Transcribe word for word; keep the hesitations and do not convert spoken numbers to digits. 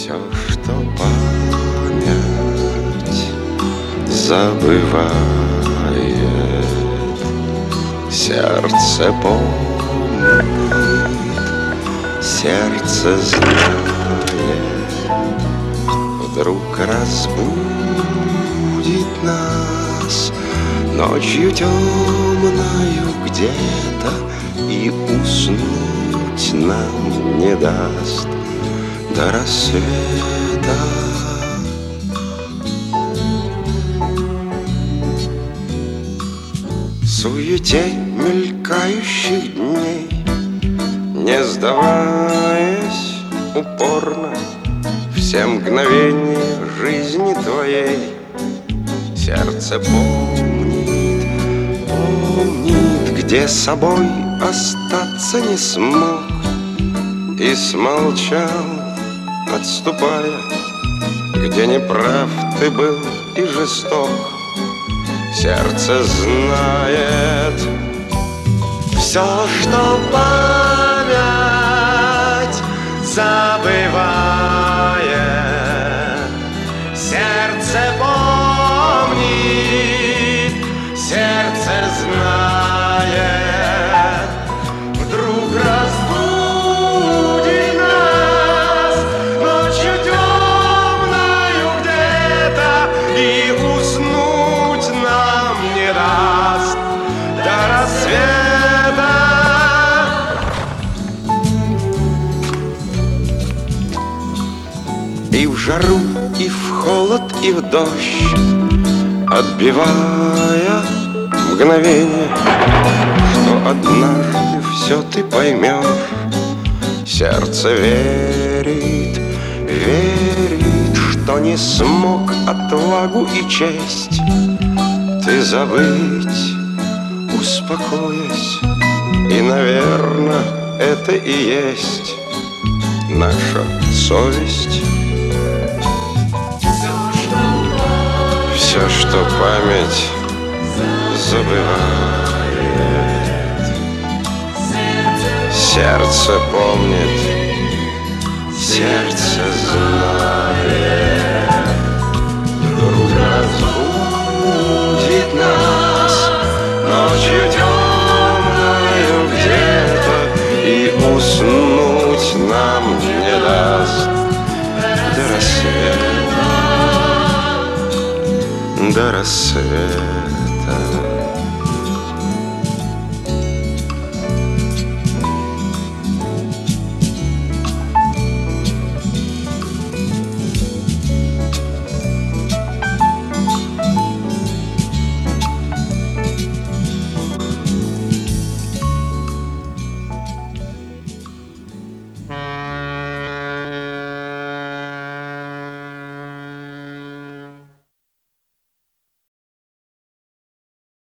Все, что память забывает, сердце помнит, сердце знает, вдруг разбудит нас ночью темною где-то и уснуть нам не даст до рассвета. В суете мелькающих дней, не сдаваясь упорно, все мгновения жизни твоей, сердце помнит, помнит, где собой остаться не смог и смолчал, отступая, где неправ ты был и жесток. Сердце знает все, что память забывает, сердце помнит, сердце знает, вдруг разбудит нас ночью темною где-то и уснуть нам не даст до рассвета. И в жару, и в холод, и в дождь, отбивая мгновение, что однажды все ты поймешь, сердце верит, верит, что не смог отвагу и честь ты забыть, успокоясь. И, наверное, это и есть наша совесть. Все, что память забывает, сердце помнит, сердце знает, вдруг разбудит нас ночью темною где-то и уснуть нам не даст до рассвета. До рассвета.